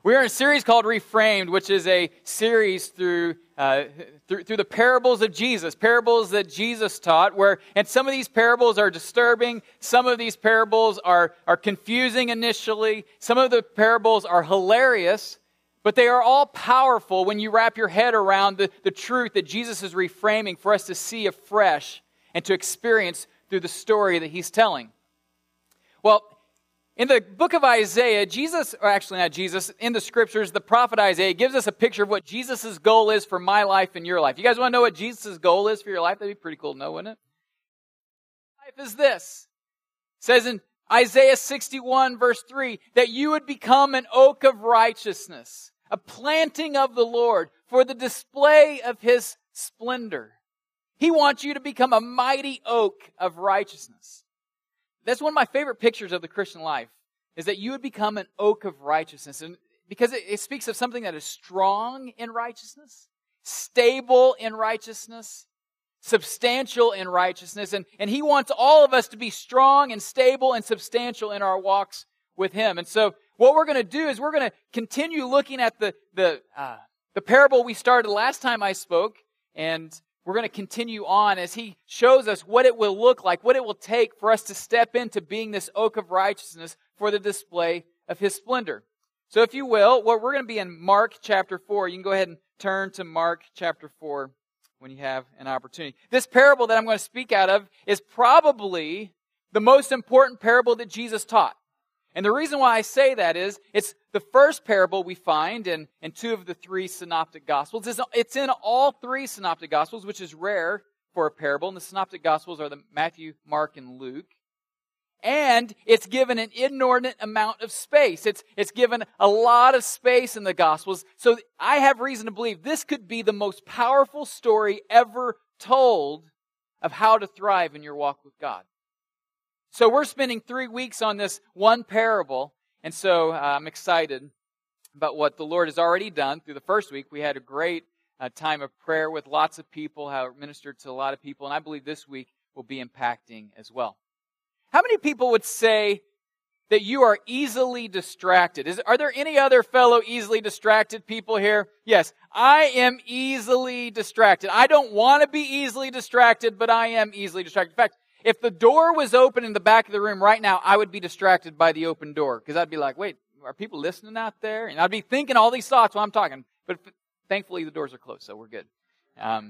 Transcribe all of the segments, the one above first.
We're in a series called Reframed, which is a series through the parables of Jesus, parables that Jesus taught, and some of these parables are disturbing, some of these parables are confusing initially, some of the parables are hilarious, but they are all powerful when you wrap your head around the truth that Jesus is reframing for us to see afresh and to experience through the story that he's telling. Well, in the book of Isaiah, in the scriptures, the prophet Isaiah gives us a picture of what Jesus' goal is for my life and your life. You guys want to know what Jesus' goal is for your life? That'd be pretty cool to know, wouldn't it? Life is this. It says in Isaiah 61 verse 3, that you would become an oak of righteousness, a planting of the Lord for the display of His splendor. He wants you to become a mighty oak of righteousness. That's one of my favorite pictures of the Christian life, is that you would become an oak of righteousness. And because it speaks of something that is strong in righteousness, stable in righteousness, substantial in righteousness. And He wants all of us to be strong and stable and substantial in our walks with Him. And so what we're going to do is we're going to continue looking at the parable we started last time I spoke, and we're going to continue on as he shows us what it will look like, what it will take for us to step into being this oak of righteousness for the display of His splendor. So if you will, we're going to be in Mark chapter 4. You can go ahead and turn to Mark chapter 4 when you have an opportunity. This parable that I'm going to speak out of is probably the most important parable that Jesus taught. And the reason why I say that is, it's the first parable we find in two of the three synoptic gospels. It's in all three synoptic gospels, which is rare for a parable. And the synoptic gospels are the Matthew, Mark, and Luke. And it's given an inordinate amount of space. It's given a lot of space in the gospels. So I have reason to believe this could be the most powerful story ever told of how to thrive in your walk with God. So we're spending 3 weeks on this one parable, and so I'm excited about what the Lord has already done. Through the first week, we had a great time of prayer with lots of people, how it ministered to a lot of people, and I believe this week will be impacting as well. How many people would say that you are easily distracted? Are there any other fellow easily distracted people here? Yes, I am easily distracted. I don't want to be easily distracted, but I am easily distracted. In fact, if the door was open in the back of the room right now, I would be distracted by the open door. Because I'd be like, wait, are people listening out there? And I'd be thinking all these thoughts while I'm talking. But thankfully the doors are closed, so we're good. I'm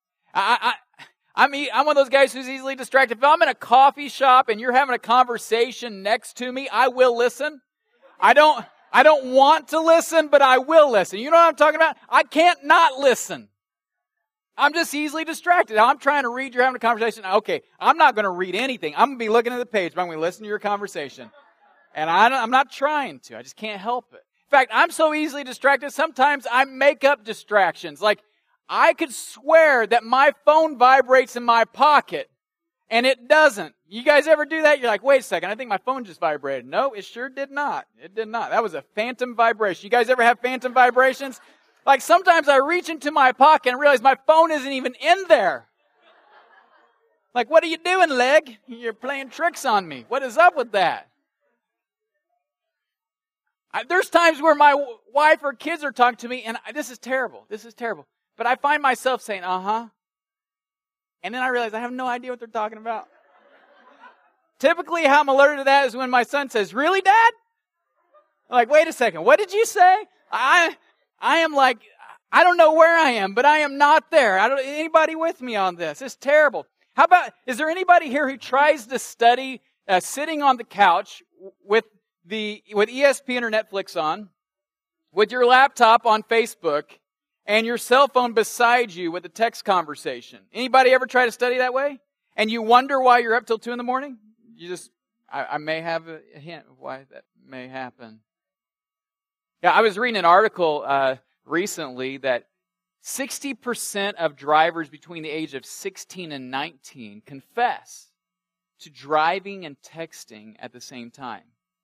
one of those guys who's easily distracted. If I'm in a coffee shop and you're having a conversation next to me, I will listen. I don't want to listen, but I will listen. You know what I'm talking about? I can't not listen. I'm just easily distracted. I'm trying to read, you're having a conversation. Okay, I'm not going to read anything. I'm going to be looking at the page, but I'm going to listen to your conversation. And I'm not trying to. I just can't help it. In fact, I'm so easily distracted, sometimes I make up distractions. Like, I could swear that my phone vibrates in my pocket, and it doesn't. You guys ever do that? You're like, wait a second, I think my phone just vibrated. No, it sure did not. It did not. That was a phantom vibration. You guys ever have phantom vibrations? Like, sometimes I reach into my pocket and realize my phone isn't even in there. Like, what are you doing, leg? You're playing tricks on me. What is up with that? There's times where my wife or kids are talking to me, and this is terrible. This is terrible. But I find myself saying, uh-huh. And then I realize I have no idea what they're talking about. Typically, how I'm alerted to that is when my son says, really, Dad? I'm like, wait a second, what did you say? I am like, I don't know where I am, but I am not there. Anybody with me on this? It's terrible. How about, is there anybody here who tries to study sitting on the couch with ESPN or Netflix on, with your laptop on Facebook, and your cell phone beside you with a text conversation? Anybody ever try to study that way? And you wonder why you're up till 2 a.m? I may have a hint of why that may happen. Yeah, I was reading an article recently that 60% of drivers between the age of 16 and 19 confess to driving and texting at the same time.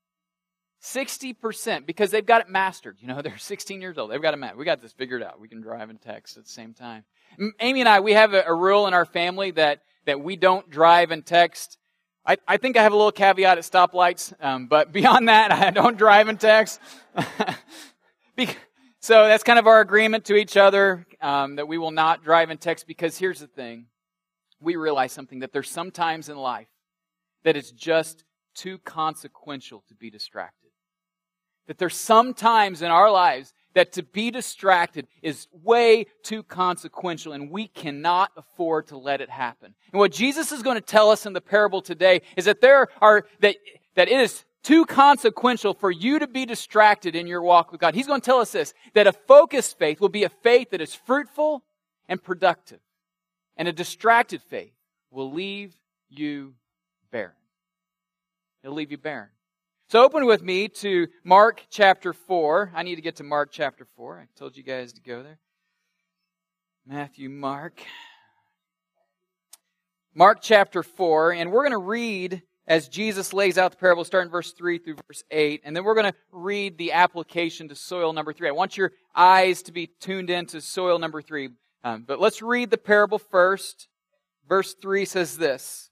60%, because they've got it mastered. You know, they're 16 years old. They've got it mastered. We got this figured out. We can drive and text at the same time. Amy and I, we have a rule in our family that we don't drive and text. I think I have a little caveat at stoplights, but beyond that, I don't drive and text. So that's kind of our agreement to each other, that we will not drive and text, because here's the thing. We realize something, that there's some times in life that it's just too consequential to be distracted. That there's some times in our lives that to be distracted is way too consequential, and we cannot afford to let it happen. And what Jesus is going to tell us in the parable today is that that it is too consequential for you to be distracted in your walk with God. He's going to tell us this, that a focused faith will be a faith that is fruitful and productive. And a distracted faith will leave you barren. It'll leave you barren. So open with me to Mark chapter 4. I need to get to Mark chapter 4. I told you guys to go there. Matthew, Mark. Mark chapter 4. And we're going to read as Jesus lays out the parable, starting verse 3 through verse 8. And then we're going to read the application to soil number 3. I want your eyes to be tuned into soil number 3. But let's read the parable first. Verse 3 says this.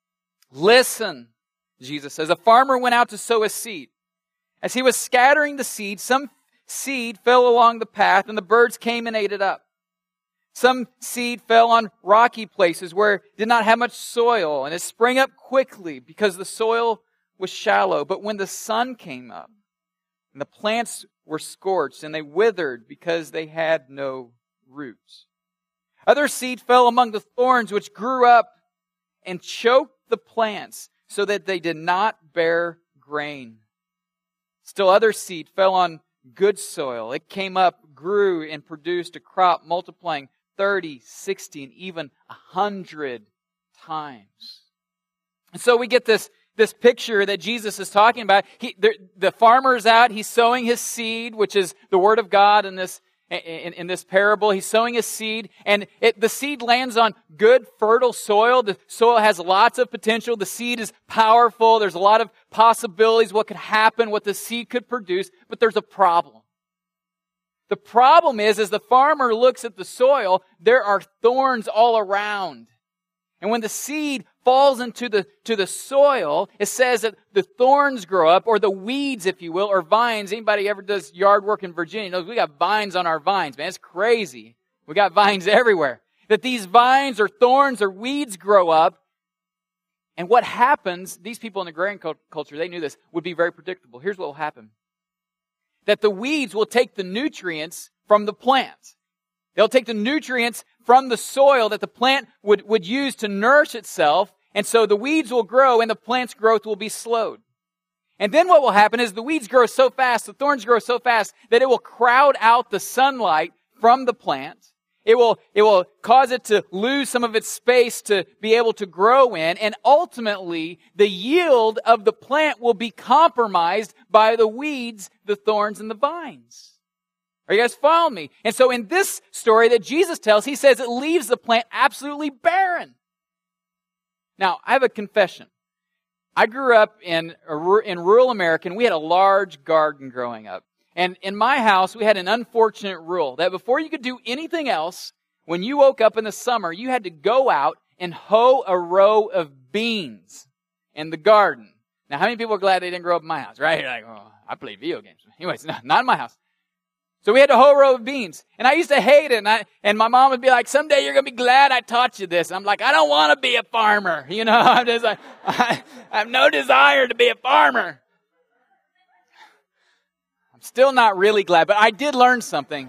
Listen, Jesus says, a farmer went out to sow a seed. As he was scattering the seed, some seed fell along the path, and the birds came and ate it up. Some seed fell on rocky places where it did not have much soil, and it sprang up quickly because the soil was shallow. But when the sun came up, and the plants were scorched, and they withered because they had no roots. Other seed fell among the thorns, which grew up and choked the plants so that they did not bear grain. Still other seed fell on good soil. It came up, grew, and produced a crop, multiplying 30, 60, and even 100 times. And so we get this picture that Jesus is talking about. The farmer's out, he's sowing his seed, which is the Word of God in this parable. He's sowing his seed, and the seed lands on good, fertile soil. The soil has lots of potential. The seed is powerful. There's a lot of possibilities, what could happen, what the seed could produce, but there's a problem. The problem is, as the farmer looks at the soil, there are thorns all around. And when the seed falls into the soil, it says that the thorns grow up, or the weeds, if you will, or vines. Anybody ever does yard work in Virginia knows we got vines on our vines, man. It's crazy. We got vines everywhere. That these vines or thorns or weeds grow up. And what happens, these people in the agrarian culture, they knew this, would be very predictable. Here's what will happen. That the weeds will take the nutrients from the plant. They'll take the nutrients from the soil that the plant would use to nourish itself. And so the weeds will grow and the plant's growth will be slowed. And then what will happen is the weeds grow so fast, the thorns grow so fast that it will crowd out the sunlight from the plant. It will cause it to lose some of its space to be able to grow in. And ultimately, the yield of the plant will be compromised by the weeds, the thorns, and the vines. Are you guys following me? And so in this story that Jesus tells, he says it leaves the plant absolutely barren. Now, I have a confession. I grew up in rural America, and we had a large garden growing up. And in my house, we had an unfortunate rule that before you could do anything else, when you woke up in the summer, you had to go out and hoe a row of beans in the garden. Now, how many people are glad they didn't grow up in my house, right? You're like, oh, I play video games. Anyways, no, not in my house. So we had to hoe a row of beans. And I used to hate it. And my mom would be like, someday you're going to be glad I taught you this. And I'm like, I don't want to be a farmer. You know, I'm just like, I have no desire to be a farmer. I'm still not really glad, but I did learn something.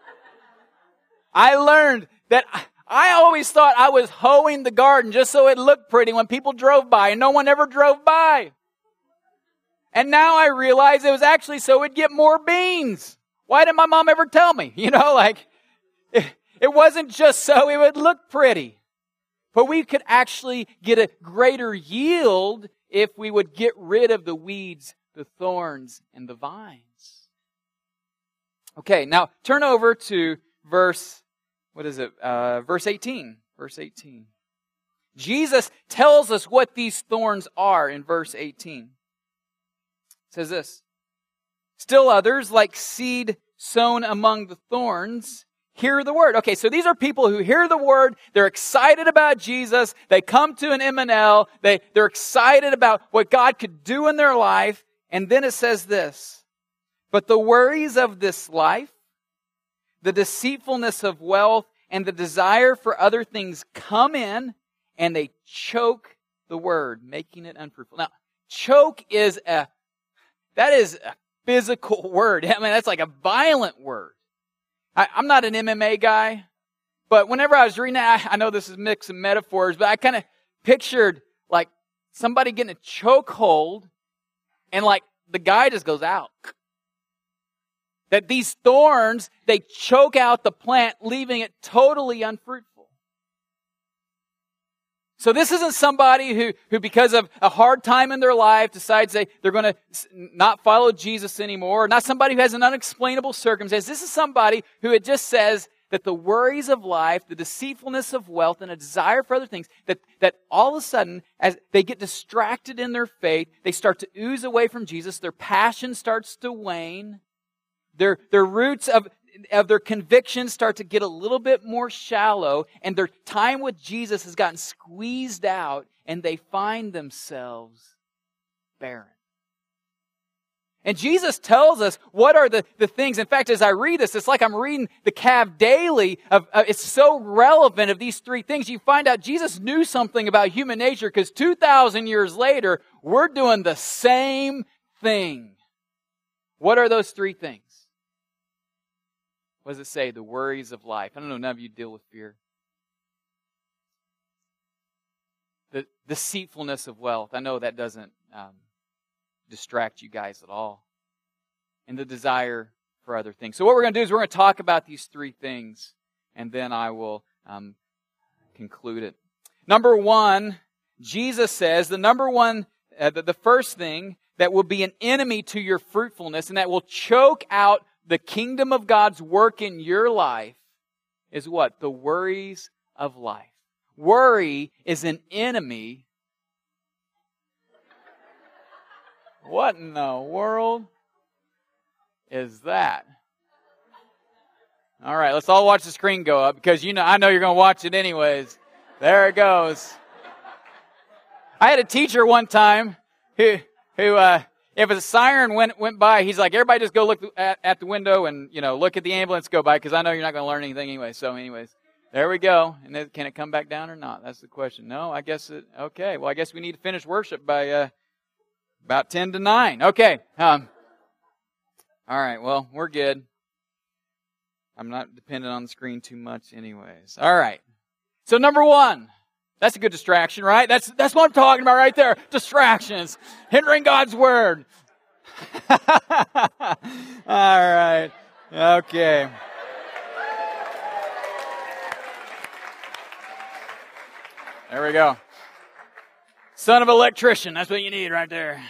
I learned that I always thought I was hoeing the garden just so it looked pretty when people drove by, and no one ever drove by. And now I realize it was actually so it'd get more beans. Why didn't my mom ever tell me? You know, like, it wasn't just so it would look pretty. But we could actually get a greater yield if we would get rid of the weeds, the thorns, and the vines. Okay, now turn over to verse 18. Verse 18. Jesus tells us what these thorns are in verse 18. It says this. Still others, like seed sown among the thorns, hear the word. Okay, so these are people who hear the word. They're excited about Jesus. They come to an M&L. They're excited about what God could do in their life. And then it says this. But the worries of this life the deceitfulness of wealth, and the desire for other things come in, and they choke the word, making it unfruitful. Now, choke is a physical word. I mean, that's like a violent word. I'm not an MMA guy, but whenever I was reading that, I know this is mixed in metaphors, but I kind of pictured like somebody getting a chokehold, and like the guy just goes out. That these thorns, they choke out the plant, leaving it totally unfruitful. So this isn't somebody who because of a hard time in their life decides they're going to not follow Jesus anymore. Not somebody who has an unexplainable circumstance. This is somebody who it just says that the worries of life, the deceitfulness of wealth, and a desire for other things, that all of a sudden, as they get distracted in their faith, they start to ooze away from Jesus. Their passion starts to wane. Their roots of their convictions start to get a little bit more shallow, and their time with Jesus has gotten squeezed out, and they find themselves barren. And Jesus tells us what are the things. In fact, as I read this, it's like I'm reading the Cav Daily. It's so relevant of these three things. You find out Jesus knew something about human nature because 2,000 years later, we're doing the same thing. What are those three things? What does it say? The worries of life. I don't know, none of you deal with fear. The deceitfulness of wealth. I know that doesn't distract you guys at all. And the desire for other things. So what we're going to do is we're going to talk about these three things, and then I will conclude it. Number one, Jesus says the first thing that will be an enemy to your fruitfulness and that will choke out the kingdom of God's work in your life is what? The worries of life. Worry is an enemy. What in the world is that? All right, let's all watch the screen go up because I know you're going to watch it anyways. There it goes. I had a teacher one time who if a siren went by, he's like, everybody just go look at the window and, look at the ambulance go by because I know you're not going to learn anything anyway. So anyways, there we go. And then, can it come back down or not? That's the question. No, I guess okay. Well, I guess we need to finish worship by about 10 to 9. Okay. All right. Well, we're good. I'm not dependent on the screen too much anyways. All right. So number one. That's a good distraction, right? That's what I'm talking about right there. Distractions. Hindering God's Word. All right. Okay. There we go. Son of an electrician. That's what you need right there.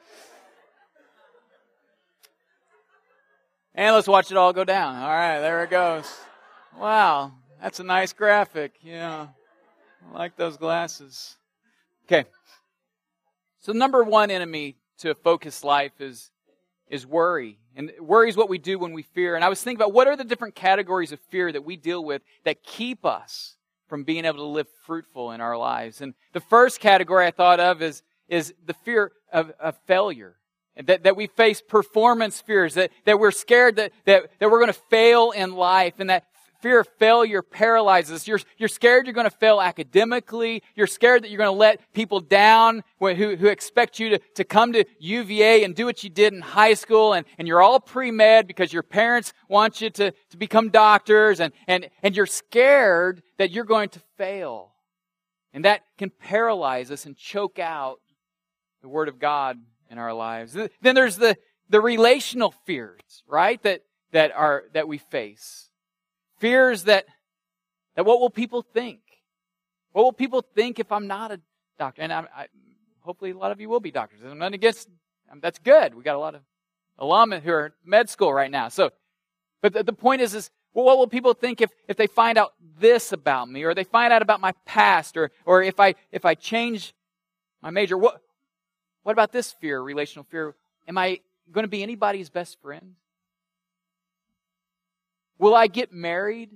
And let's watch it all go down. All right, there it goes. Wow, that's a nice graphic. Yeah. I like those glasses. Okay. So number one enemy to a focused life is worry. And worry is what we do when we fear. And I was thinking about what are the different categories of fear that we deal with that keep us from being able to live fruitful in our lives. And the first category I thought of is the fear of failure. That we face performance fears, that we're scared that we're going to fail in life, and that fear of failure paralyzes us. You're scared you're going to fail academically. You're scared that you're going to let people down who expect you to come to UVA and do what you did in high school. And you're all pre-med because your parents want you to become doctors. And you're scared that you're going to fail. And that can paralyze us and choke out the Word of God in our lives. Then there's the relational fears, right? That we face. Fears that what will people think? What will people think if I'm not a doctor? And I hopefully a lot of you will be doctors. I'm not against. That's good. We got a lot of alum who are in med school right now. So, but the point is well, what will people think if they find out this about me, or they find out about my past, or if I change my major? What about this fear, relational fear? Am I going to be anybody's best friend? Will I get married?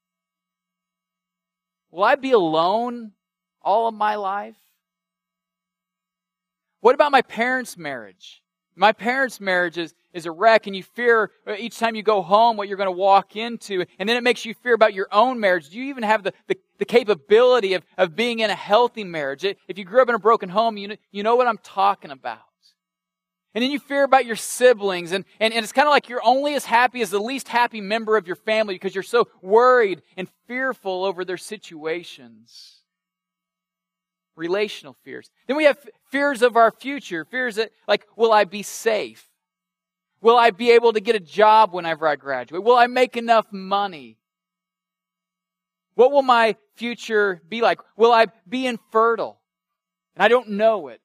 Will I be alone all of my life? What about my parents' marriage? My parents' marriage is a wreck, and you fear each time you go home what you're going to walk into, and then it makes you fear about your own marriage. Do you even have the capability of being in a healthy marriage? If you grew up in a broken home, you know what I'm talking about. And then you fear about your siblings, and it's kind of like you're only as happy as the least happy member of your family because you're so worried and fearful over their situations. Relational fears. Then we have fears of our future. Fears that, like, will I be safe? Will I be able to get a job whenever I graduate? Will I make enough money? What will my future be like? Will I be infertile? And I don't know it.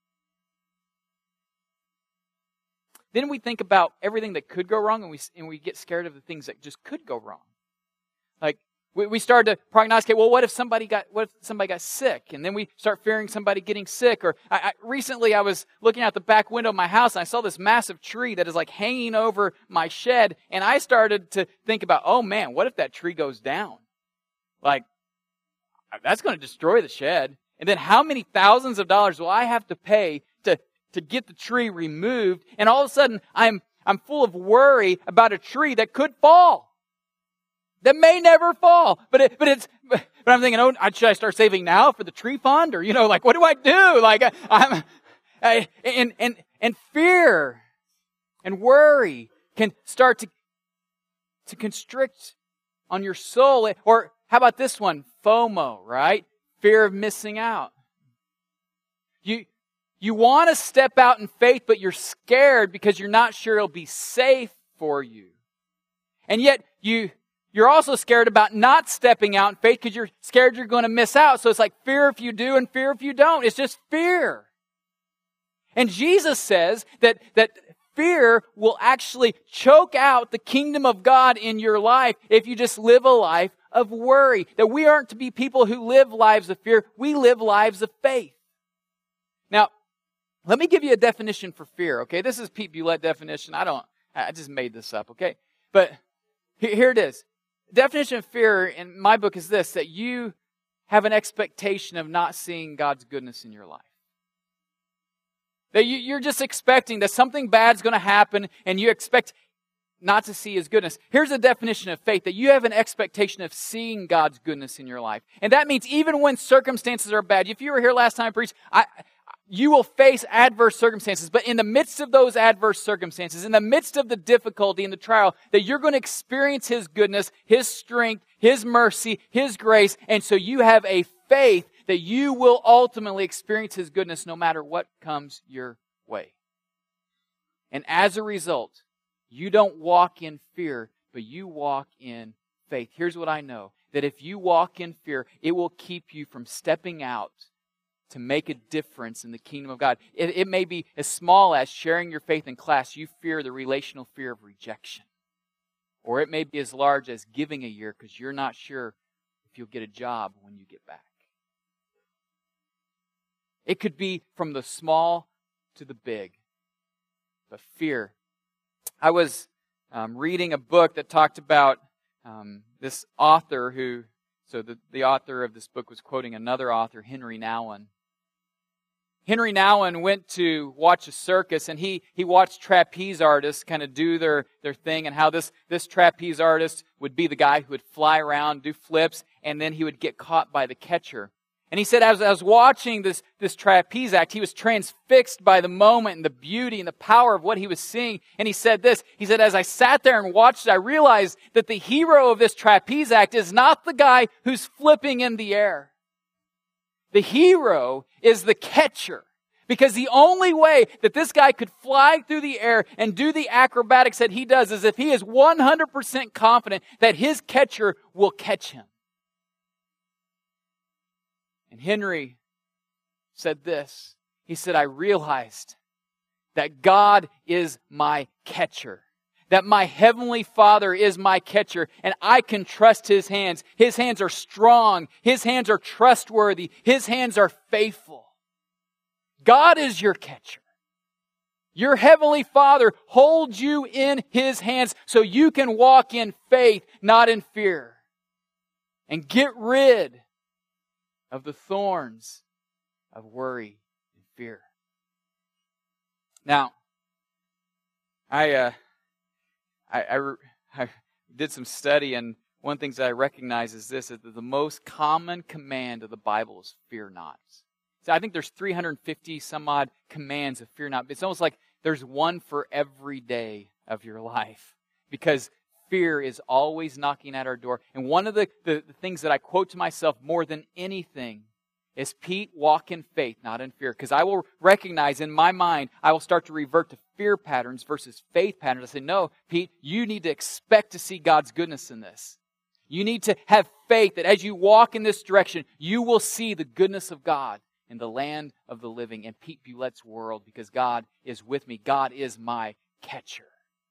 Then we think about everything that could go wrong, and we get scared of the things that just could go wrong. Like, we start to prognosticate, well, what if somebody got sick? And then we start fearing somebody getting sick. Or recently I was looking out the back window of my house and I saw this massive tree that is like hanging over my shed. And I started to think about, oh man, what if that tree goes down? Like, that's going to destroy the shed. And then how many thousands of dollars will I have to pay to get the tree removed? And all of a sudden I'm full of worry about a tree that could fall. That may never fall, but I'm thinking, oh, should I start saving now for the tree fund, or like, what do I do? Like, and fear and worry can start to constrict on your soul. Or how about this one, FOMO, right? Fear of missing out. You want to step out in faith, but you're scared because you're not sure it'll be safe for you, and yet You're also scared about not stepping out in faith because you're scared you're going to miss out. So it's like fear if you do and fear if you don't. It's just fear. And Jesus says that fear will actually choke out the kingdom of God in your life if you just live a life of worry. That we aren't to be people who live lives of fear. We live lives of faith. Now, let me give you a definition for fear, okay? This is Pete Bulette definition. I just made this up, okay? But here it is. The definition of fear in my book is this, that you have an expectation of not seeing God's goodness in your life. That you're just expecting that something bad's going to happen and you expect not to see His goodness. Here's a definition of faith, that you have an expectation of seeing God's goodness in your life. And that means even when circumstances are bad. If you were here last time I preached, you will face adverse circumstances, but in the midst of those adverse circumstances, in the midst of the difficulty and the trial, that you're going to experience His goodness, His strength, His mercy, His grace, and so you have a faith that you will ultimately experience His goodness no matter what comes your way. And as a result, you don't walk in fear, but you walk in faith. Here's what I know, that if you walk in fear, it will keep you from stepping out to make a difference in the kingdom of God. It may be as small as sharing your faith in class. You fear the relational fear of rejection. Or it may be as large as giving a year because you're not sure if you'll get a job when you get back. It could be from the small to the big. But fear. I was reading a book that talked about this author who, so the author of this book was quoting another author, Henry Nouwen. Henry Nouwen went to watch a circus, and he watched trapeze artists kind of do their thing, and how this trapeze artist would be the guy who would fly around, do flips, and then he would get caught by the catcher. And he said, as I was watching this trapeze act, he was transfixed by the moment and the beauty and the power of what he was seeing. And he said this, he said, as I sat there and watched it, I realized that the hero of this trapeze act is not the guy who's flipping in the air. The hero is the catcher. Because the only way that this guy could fly through the air and do the acrobatics that he does is if he is 100% confident that his catcher will catch him. And Henry said this. He said, I realized that God is my catcher. That my heavenly Father is my catcher, and I can trust His hands. His hands are strong. His hands are trustworthy. His hands are faithful. God is your catcher. Your heavenly Father holds you in His hands so you can walk in faith, not in fear. And get rid of the thorns of worry and fear. Now, I did some study, and one of the things that I recognize is this, is that the most common command of the Bible is fear not. So I think there's 350 some odd commands of fear not. It's almost like there's one for every day of your life, because fear is always knocking at our door. And one of the things that I quote to myself more than anything is, Pete, walk in faith, not in fear. Because I will recognize in my mind, I will start to revert to fear patterns versus faith patterns. I say, no, Pete, you need to expect to see God's goodness in this. You need to have faith that as you walk in this direction, you will see the goodness of God in the land of the living and Pete Bulette's world, because God is with me. God is my catcher.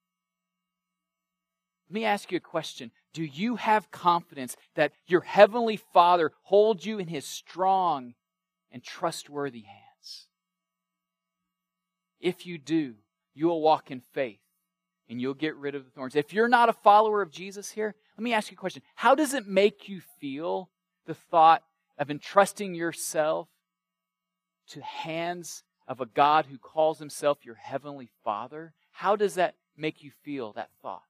Let me ask you a question. Do you have confidence that your Heavenly Father holds you in His strong and trustworthy hands? If you do, you will walk in faith and you'll get rid of the thorns. If you're not a follower of Jesus here, let me ask you a question. How does it make you feel, the thought of entrusting yourself to the hands of a God who calls Himself your Heavenly Father? How does that make you feel, that thought?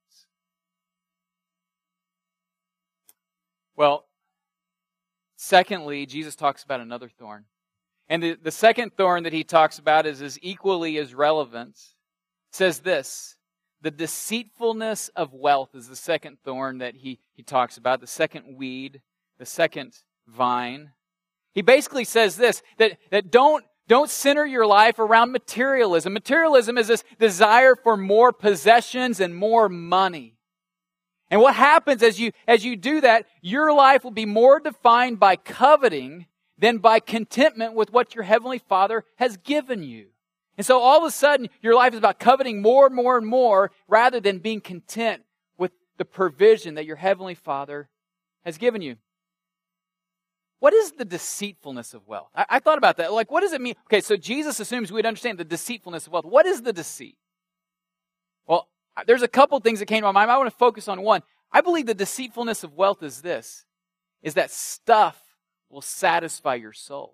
Well, secondly, Jesus talks about another thorn. And the second thorn that He talks about is equally as relevant. It says this, the deceitfulness of wealth is the second thorn that he talks about, the second weed, the second vine. He basically says this, that don't center your life around materialism. Materialism is this desire for more possessions and more money. And what happens as you do that, your life will be more defined by coveting than by contentment with what your Heavenly Father has given you. And so all of a sudden, your life is about coveting more and more and more rather than being content with the provision that your Heavenly Father has given you. What is the deceitfulness of wealth? I thought about that. Like, what does it mean? Okay, so Jesus assumes we'd understand the deceitfulness of wealth. What is the deceit? Well, there's a couple things that came to my mind. I want to focus on one. I believe the deceitfulness of wealth is this, is that stuff will satisfy your soul.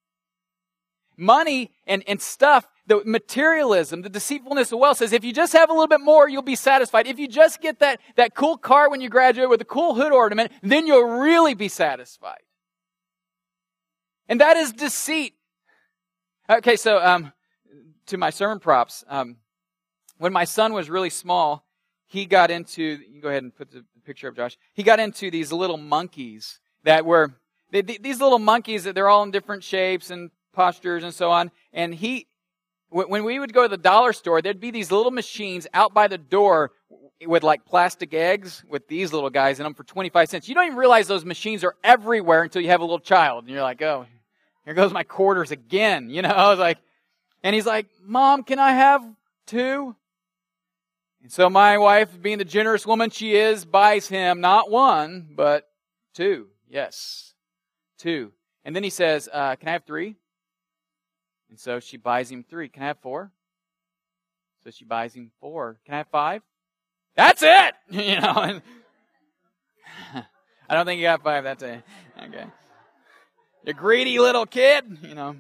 Money and stuff, the materialism, the deceitfulness of wealth says if you just have a little bit more, you'll be satisfied. If you just get that cool car when you graduate with a cool hood ornament, then you'll really be satisfied. And that is deceit. Okay, so to my sermon props, when my son was really small, he got into, you can go ahead and put the picture up, Josh. He got into these little monkeys that were, these little monkeys that they're all in different shapes and postures and so on. And when we would go to the dollar store, there'd be these little machines out by the door with like plastic eggs with these little guys in them for 25 cents. You don't even realize those machines are everywhere until you have a little child. And you're like, oh, here goes my quarters again. You know, I was like, and he's like, Mom, can I have 2? And so my wife, being the generous woman she is, buys him not 1, but 2. Yes, 2. And then he says, can I have 3? And so she buys him 3. Can I have 4? So she buys him 4. Can I have 5? That's it! You know, and I don't think you got 5 that day. Okay. You greedy little kid, you know.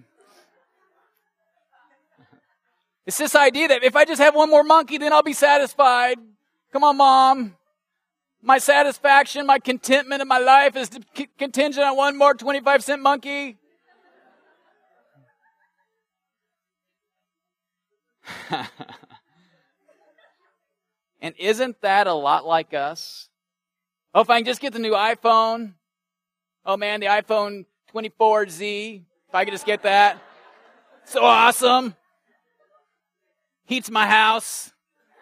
It's this idea that if I just have one more monkey, then I'll be satisfied. Come on, Mom. My satisfaction, my contentment in my life is contingent on one more 25-cent monkey. And isn't that a lot like us? Oh, if I can just get the new iPhone. Oh man, the iPhone 24Z. If I could just get that. So awesome. Heats my house.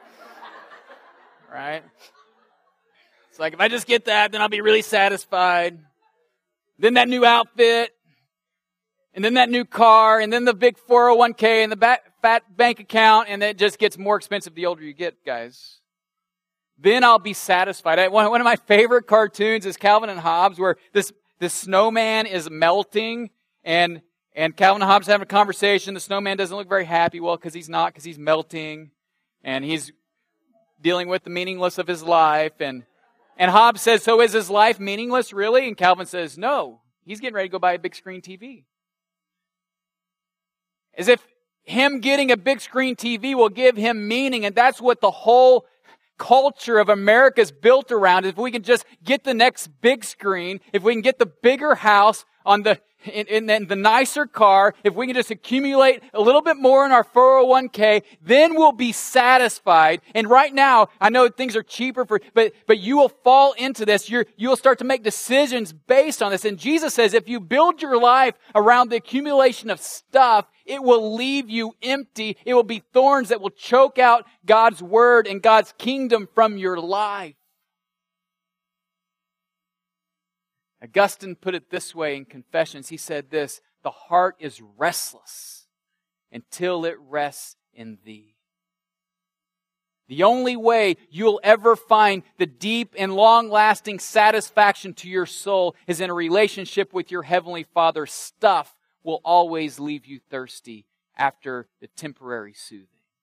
Right? It's like, if I just get that, then I'll be really satisfied. Then that new outfit. And then that new car. And then the big 401k and the fat bank account. And it just gets more expensive the older you get, guys. Then I'll be satisfied. One of my favorite cartoons is Calvin and Hobbes, where this snowman is melting, and Calvin and Hobbes having a conversation. The snowman doesn't look very happy. Well, because he's melting, and he's dealing with the meaningless of his life. And Hobbes says, so is his life meaningless, really? And Calvin says, no. He's getting ready to go buy a big screen TV. As if him getting a big screen TV will give him meaning, and that's what the whole culture of America is built around. If we can just get the next big screen, if we can get the bigger house on in the nicer car, if we can just accumulate a little bit more in our 401k, then we'll be satisfied. And right now, I know things are cheaper but you will fall into this. You'll start to make decisions based on this. And Jesus says, if you build your life around the accumulation of stuff, it will leave you empty. It will be thorns that will choke out God's word and God's kingdom from your life. Augustine put it this way in Confessions. He said this, the heart is restless until it rests in thee. The only way you'll ever find the deep and long-lasting satisfaction to your soul is in a relationship with your Heavenly Father. Stuff will always leave you thirsty after the temporary soothing.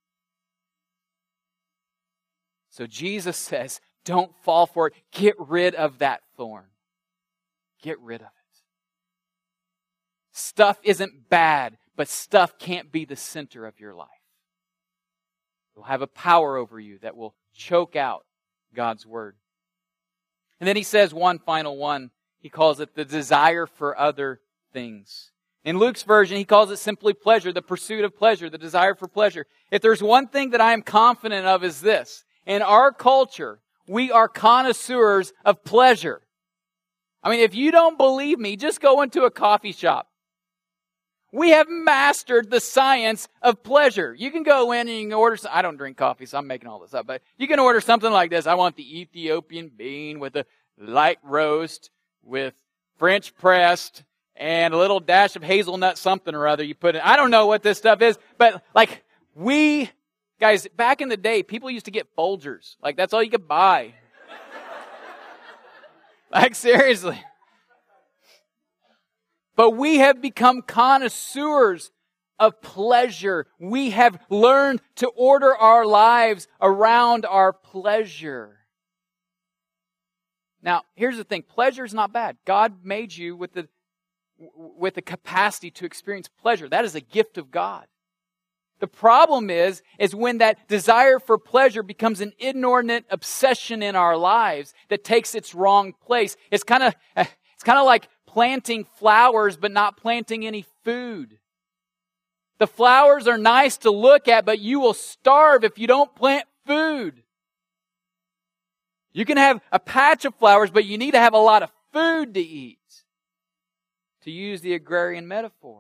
So Jesus says, don't fall for it. Get rid of that thorn. Get rid of it. Stuff isn't bad, but stuff can't be the center of your life. It will have a power over you that will choke out God's word. And then he says one final one. He calls it the desire for other things. In Luke's version, he calls it simply pleasure, the pursuit of pleasure, the desire for pleasure. If there's one thing that I am confident of is this. In our culture, we are connoisseurs of pleasure. I mean, if you don't believe me, just go into a coffee shop. We have mastered the science of pleasure. You can go in and you can order, I don't drink coffee, so I'm making all this up, but you can order something like this. I want the Ethiopian bean with a light roast with French pressed and a little dash of hazelnut something or other you put in. I don't know what this stuff is, but guys, back in the day, people used to get Folgers. Like, that's all you could buy. Like, seriously. But we have become connoisseurs of pleasure. We have learned to order our lives around our pleasure. Now, here's the thing. Pleasure is not bad. God made you with the capacity to experience pleasure. That is a gift of God. The problem is when that desire for pleasure becomes an inordinate obsession in our lives that takes its wrong place. It's kind of like planting flowers but not planting any food. The flowers are nice to look at, but you will starve if you don't plant food. You can have a patch of flowers, but you need to have a lot of food to eat. To use the agrarian metaphor.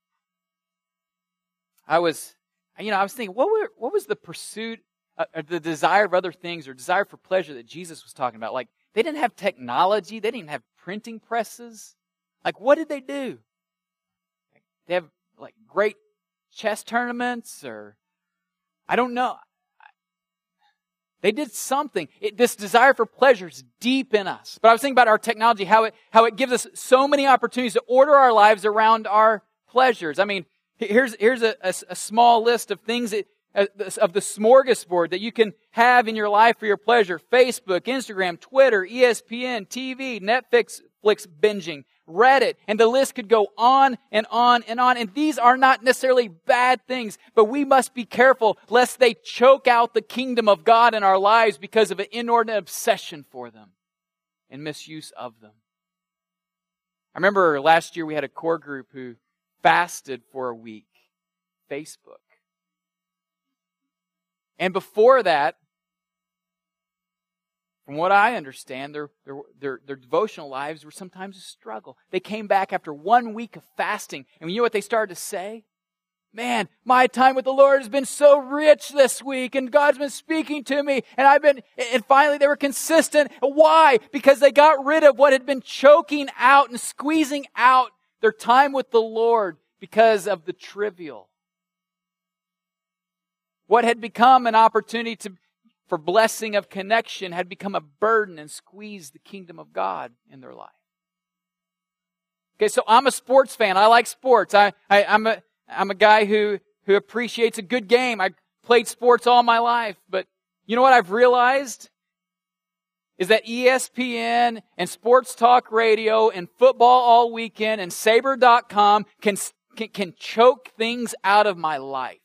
I was thinking, what was the pursuit, the desire of other things or desire for pleasure that Jesus was talking about? Like, they didn't have technology. They didn't even have printing presses. Like, what did they do? They have, like, great chess tournaments or, I don't know. They did something. This desire for pleasure is deep in us. But I was thinking about our technology, how it gives us so many opportunities to order our lives around our pleasures. I mean, here's a small list of things of the smorgasbord that you can have in your life for your pleasure. Facebook, Instagram, Twitter, ESPN, TV, Netflix binging, Reddit, and the list could go on and on and on. And these are not necessarily bad things, but we must be careful lest they choke out the kingdom of God in our lives because of an inordinate obsession for them and misuse of them. I remember last year we had a core group who fasted for a week. Facebook. And before that, from what I understand, their devotional lives were sometimes a struggle. They came back after 1 week of fasting, and you know what they started to say? Man, my time with the Lord has been so rich this week, and God's been speaking to me, and finally they were consistent. Why? Because they got rid of what had been choking out and squeezing out their time with the Lord because of the trivial. What had become an opportunity for blessing of connection had become a burden and squeezed the kingdom of God in their life. Okay, so I'm a sports fan. I like sports. I'm a guy who appreciates a good game. I played sports all my life. But you know what I've realized? Is that ESPN and Sports Talk Radio and Football All Weekend and Sabre.com can can choke things out of my life.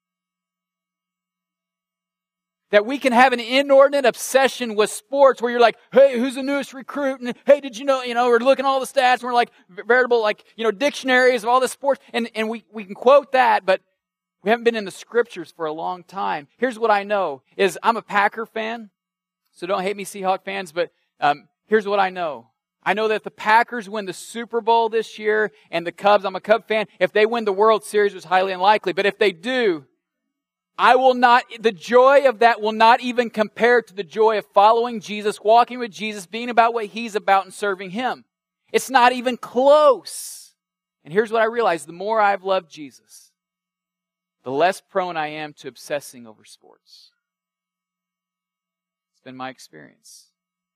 That we can have an inordinate obsession with sports where you're like, hey, who's the newest recruit? And hey, did you know, we're looking at all the stats and we're like veritable, dictionaries of all the sports. And we can quote that, but we haven't been in the scriptures for a long time. Here's what I know is I'm a Packer fan. So don't hate me, Seahawk fans, but here's what I know. I know that if the Packers win the Super Bowl this year and the Cubs, I'm a Cub fan, if they win the World Series, which is highly unlikely, but if they do, the joy of that will not even compare to the joy of following Jesus, walking with Jesus, being about what He's about and serving Him. It's not even close. And here's what I realized. The more I've loved Jesus, the less prone I am to obsessing over sports. It's been my experience.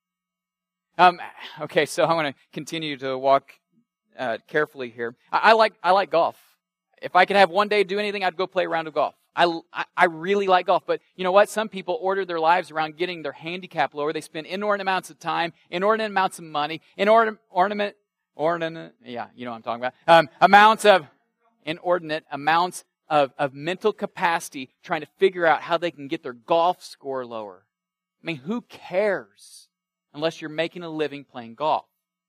Okay, so I want to continue to walk carefully here. I like golf. If I could have one day do anything, I'd go play a round of golf. I really like golf, but you know what? Some people order their lives around getting their handicap lower. They spend inordinate amounts of time, inordinate amounts of money, yeah, you know what I'm talking about. Inordinate amounts of mental capacity trying to figure out how they can get their golf score lower. I mean, who cares unless you're making a living playing golf?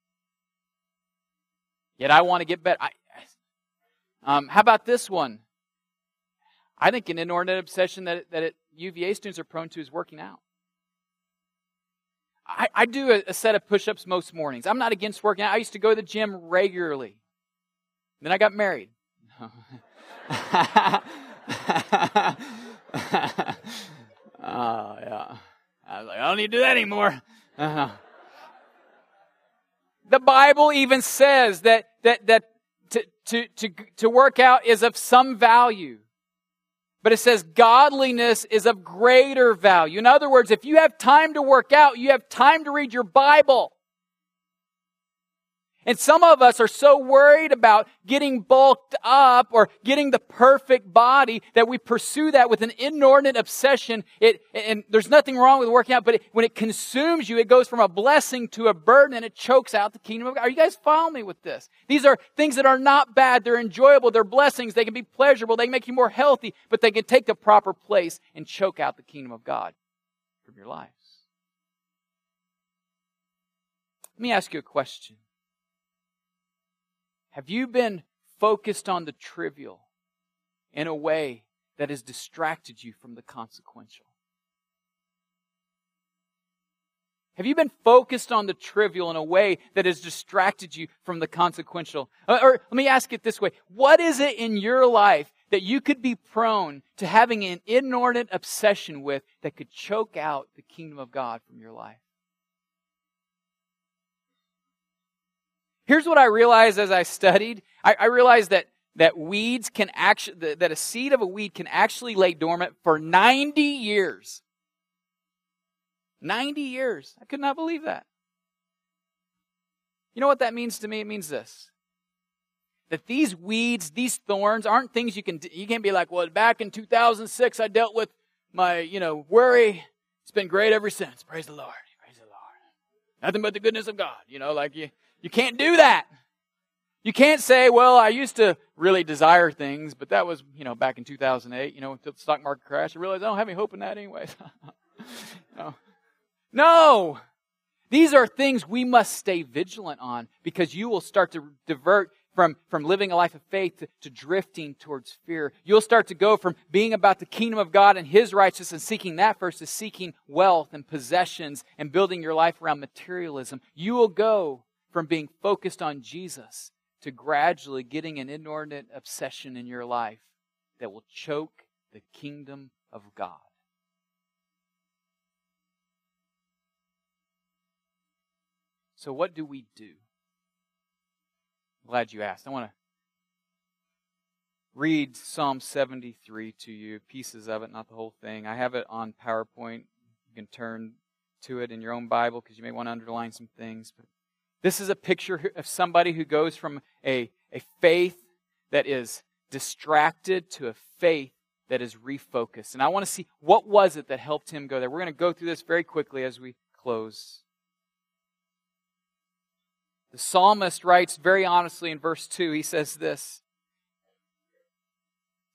Yet I want to get better. How about this one? I think an inordinate obsession that UVA students are prone to is working out. I do a set of push-ups most mornings. I'm not against working out. I used to go to the gym regularly. Then I got married. Oh, yeah. I was like, I don't need to do that anymore. The Bible even says that to work out is of some value. But it says godliness is of greater value. In other words, if you have time to work out, you have time to read your Bible. And some of us are so worried about getting bulked up or getting the perfect body that we pursue that with an inordinate obsession. And there's nothing wrong with working out, but when it consumes you, it goes from a blessing to a burden and it chokes out the kingdom of God. Are you guys following me with this? These are things that are not bad. They're enjoyable. They're blessings. They can be pleasurable. They can make you more healthy, but they can take the proper place and choke out the kingdom of God from your lives. Let me ask you a question. Have you been focused on the trivial in a way that has distracted you from the consequential? Have you been focused on the trivial in a way that has distracted you from the consequential? Or let me ask it this way. What is it in your life that you could be prone to having an inordinate obsession with that could choke out the kingdom of God from your life? Here's what I realized as I studied. I realized that weeds can actually, that a seed of a weed can actually lay dormant for 90 years. 90 years. I could not believe that. You know what that means to me? It means this. That these weeds, these thorns aren't things you can't be like, well, back in 2006 I dealt with my, worry. It's been great ever since. Praise the Lord. Praise the Lord. Nothing but the goodness of God. You can't do that. You can't say, well, I used to really desire things, but that was, back in 2008, until the stock market crashed. I realized I don't have any hope in that anyways. No. These are things we must stay vigilant on because you will start to divert from living a life of faith to drifting towards fear. You'll start to go from being about the kingdom of God and His righteousness and seeking that first to seeking wealth and possessions and building your life around materialism. You will go from being focused on Jesus to gradually getting an inordinate obsession in your life that will choke the kingdom of God. So what do we do? I'm glad you asked. I want to read Psalm 73 to you, pieces of it, not the whole thing. I have it on PowerPoint. You can turn to it in your own Bible because you may want to underline some things. But this is a picture of somebody who goes from a faith that is distracted to a faith that is refocused. And I want to see what was it that helped him go there. We're going to go through this very quickly as we close. The psalmist writes very honestly in verse 2, he says this,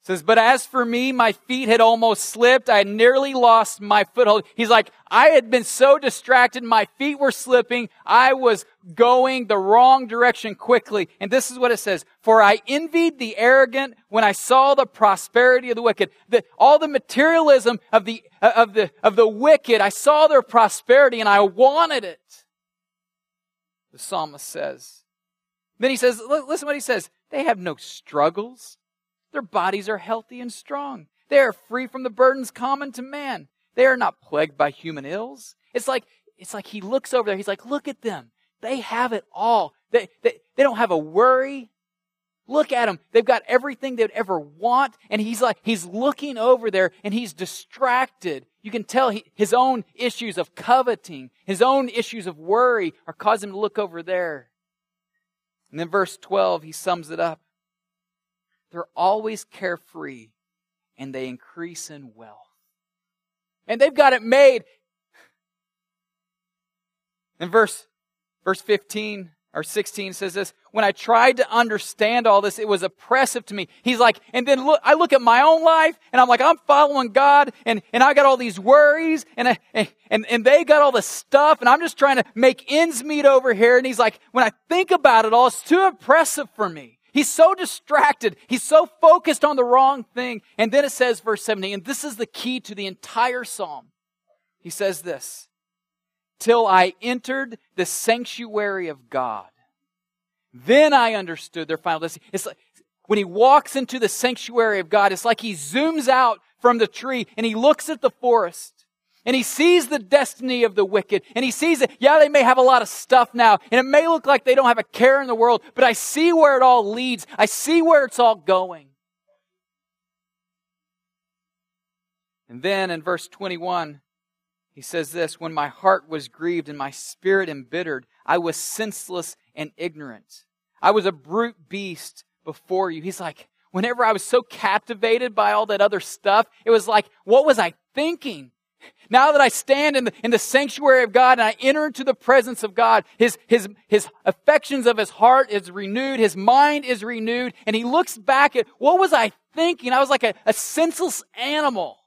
says, but as for me, my feet had almost slipped. I had nearly lost my foothold. He's like, I had been so distracted. My feet were slipping. I was going the wrong direction quickly. And this is what it says. For I envied the arrogant when I saw the prosperity of the wicked. All the materialism of the wicked. I saw their prosperity and I wanted it. The psalmist says. Then he says, listen what he says. They have no struggles. Their bodies are healthy and strong. They are free from the burdens common to man. They are not plagued by human ills. It's like he looks over there. He's like, look at them. They have it all. They don't have a worry. Look at them. They've got everything they'd ever want. And he's looking over there and he's distracted. You can tell his own issues of coveting, his own issues of worry are causing him to look over there. And then verse 12, he sums it up. They're always carefree and they increase in wealth. And they've got it made. And verse 15 or 16 says this, when I tried to understand all this, it was oppressive to me. He's like, and then I look at my own life and I'm like, I'm following God and I got all these worries and they got all this stuff and I'm just trying to make ends meet over here. And he's like, when I think about it all, it's too oppressive for me. He's so distracted. He's so focused on the wrong thing. And then it says, verse 17, and this is the key to the entire psalm. He says this, till I entered the sanctuary of God. Then I understood their final destiny. It's like when he walks into the sanctuary of God, it's like he zooms out from the tree and he looks at the forest. And he sees the destiny of the wicked. And he sees that, yeah, they may have a lot of stuff now. And it may look like they don't have a care in the world. But I see where it all leads. I see where it's all going. And then in verse 21, he says this, when my heart was grieved and my spirit embittered, I was senseless and ignorant. I was a brute beast before you. He's like, whenever I was so captivated by all that other stuff, it was like, what was I thinking? Now that I stand in the sanctuary of God and I enter into the presence of God, his affections of his heart is renewed, his mind is renewed, and he looks back at, what was I thinking? I was like a senseless animal.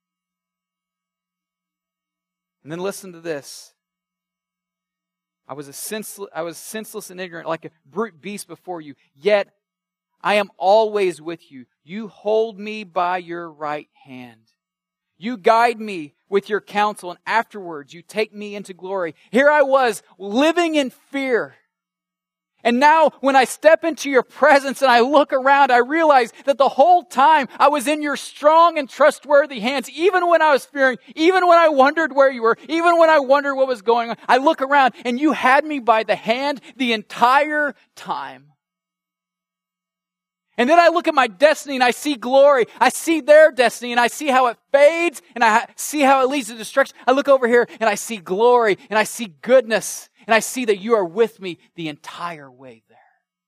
And then listen to this. I was senseless and ignorant, like a brute beast before you. Yet I am always with you. You hold me by your right hand. You guide me with your counsel, and afterwards you take me into glory. Here I was, living in fear. And now when I step into your presence and I look around, I realize that the whole time I was in your strong and trustworthy hands. Even when I was fearing, even when I wondered where you were, even when I wondered what was going on, I look around and you had me by the hand the entire time. And then I look at my destiny and I see glory. I see their destiny and I see how it fades and I see how it leads to destruction. I look over here and I see glory and I see goodness and I see that you are with me the entire way there.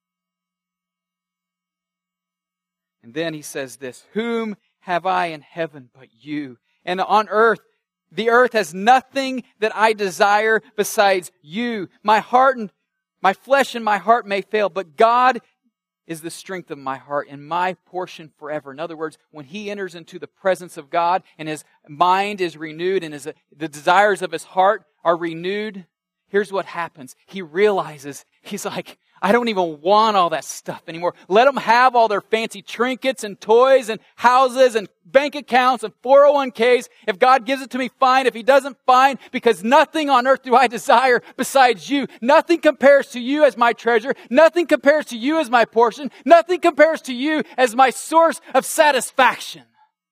And then he says this, whom have I in heaven but you? And on earth, the earth has nothing that I desire besides you. My heart and my flesh and my heart may fail, but God is the strength of my heart and my portion forever. In other words, when he enters into the presence of God and his mind is renewed and the desires of his heart are renewed, here's what happens. He realizes, he's like, I don't even want all that stuff anymore. Let them have all their fancy trinkets and toys and houses and bank accounts and 401ks. If God gives it to me, fine. If he doesn't, fine. Because nothing on earth do I desire besides you. Nothing compares to you as my treasure. Nothing compares to you as my portion. Nothing compares to you as my source of satisfaction.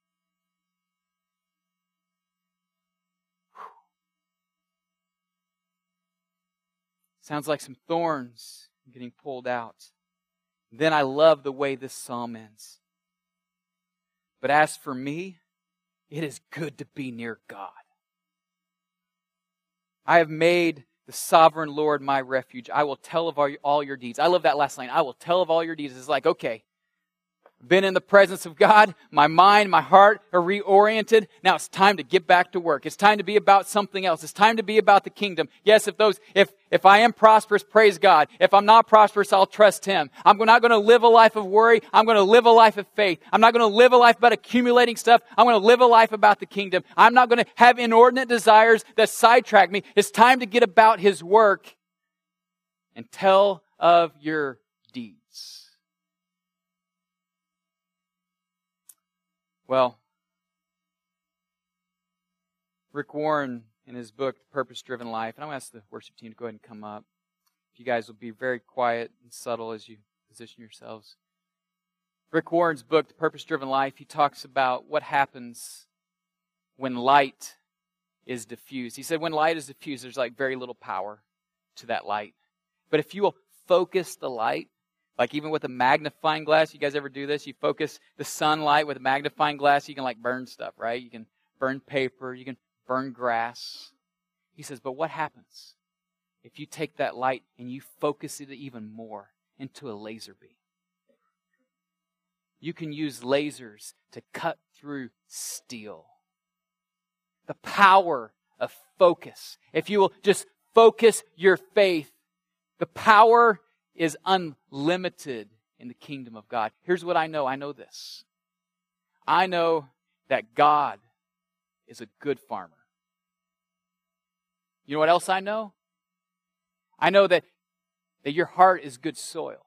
Sounds like some thorns getting pulled out. Then I love the way this psalm ends. But as for me, it is good to be near God. I have made the sovereign Lord my refuge. I will tell of all your deeds. I love that last line. I will tell of all your deeds. It's like, okay, been in the presence of God. My mind, my heart are reoriented. Now it's time to get back to work. It's time to be about something else. It's time to be about the kingdom. Yes, if I am prosperous, praise God. If I'm not prosperous, I'll trust Him. I'm not going to live a life of worry. I'm going to live a life of faith. I'm not going to live a life about accumulating stuff. I'm going to live a life about the kingdom. I'm not going to have inordinate desires that sidetrack me. It's time to get about His work and tell of your deeds. Well, Rick Warren, in his book, Purpose-Driven Life, and I'm going to ask the worship team to go ahead and come up. If you guys will be very quiet and subtle as you position yourselves. Rick Warren's book, The Purpose-Driven Life, he talks about what happens when light is diffused. He said when light is diffused, there's like very little power to that light. But if you will focus the light, like even with a magnifying glass, you guys ever do this? You focus the sunlight with a magnifying glass, you can like burn stuff, right? You can burn paper, you can burn grass. He says, but what happens if you take that light and you focus it even more into a laser beam? You can use lasers to cut through steel. The power of focus. If you will just focus your faith, the power is unlimited in the kingdom of God. Here's what I know. I know this. I know that God is a good farmer. You know what else I know? I know that your heart is good soil.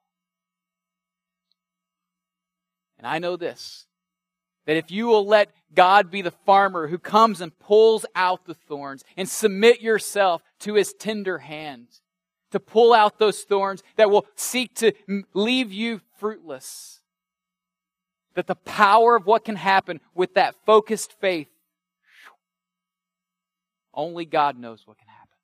And I know this, that if you will let God be the farmer who comes and pulls out the thorns and submit yourself to His tender hand, to pull out those thorns that will seek to leave you fruitless. That the power of what can happen with that focused faith, only God knows what can happen.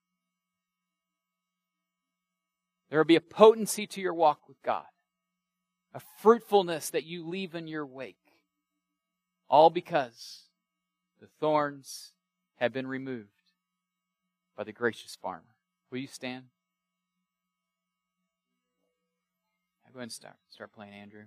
There will be a potency to your walk with God, a fruitfulness that you leave in your wake, all because the thorns have been removed by the gracious farmer. Will you stand? Go ahead and start playing, Andrew.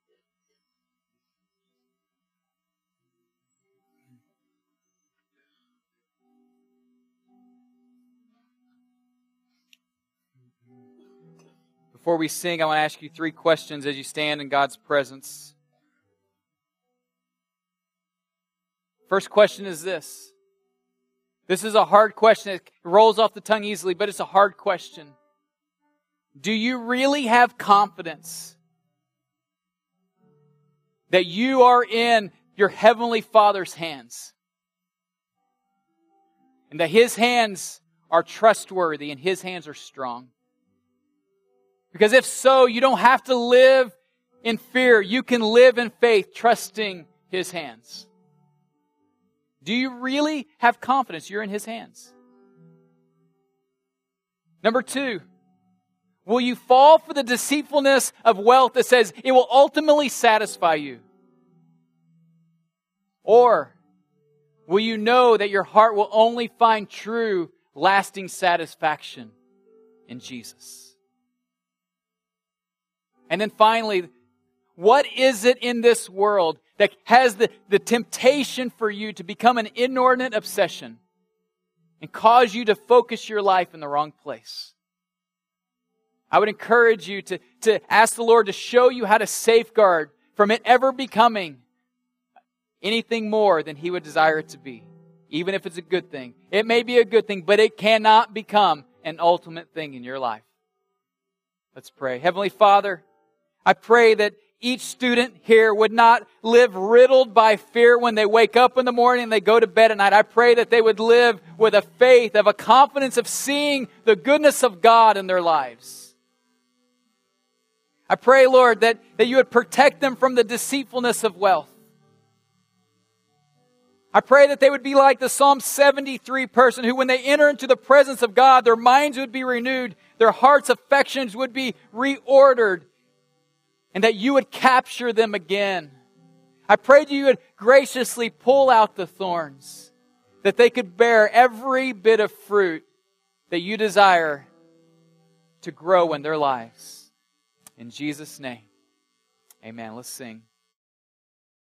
Before we sing, I want to ask you 3 questions as you stand in God's presence. First question is this. This is a hard question. It rolls off the tongue easily, but it's a hard question. Do you really have confidence that you are in your Heavenly Father's hands? And that His hands are trustworthy and His hands are strong? Because if so, you don't have to live in fear. You can live in faith, trusting His hands. Do you really have confidence you're in His hands? Number 2, will you fall for the deceitfulness of wealth that says it will ultimately satisfy you? Or will you know that your heart will only find true, lasting satisfaction in Jesus? And then finally, what is it in this world that has the temptation for you to become an inordinate obsession and cause you to focus your life in the wrong place? I would encourage you to ask the Lord to show you how to safeguard from it ever becoming anything more than He would desire it to be, even if it's a good thing. It may be a good thing, but it cannot become an ultimate thing in your life. Let's pray. Heavenly Father, I pray that each student here would not live riddled by fear when they wake up in the morning and they go to bed at night. I pray that they would live with a faith, of a confidence of seeing the goodness of God in their lives. I pray, Lord, that you would protect them from the deceitfulness of wealth. I pray that they would be like the Psalm 73 person who, when they enter into the presence of God, their minds would be renewed, their heart's affections would be reordered, and that you would capture them again. I pray that you would graciously pull out the thorns, that they could bear every bit of fruit that you desire to grow in their lives. In Jesus' name, amen. Let's sing.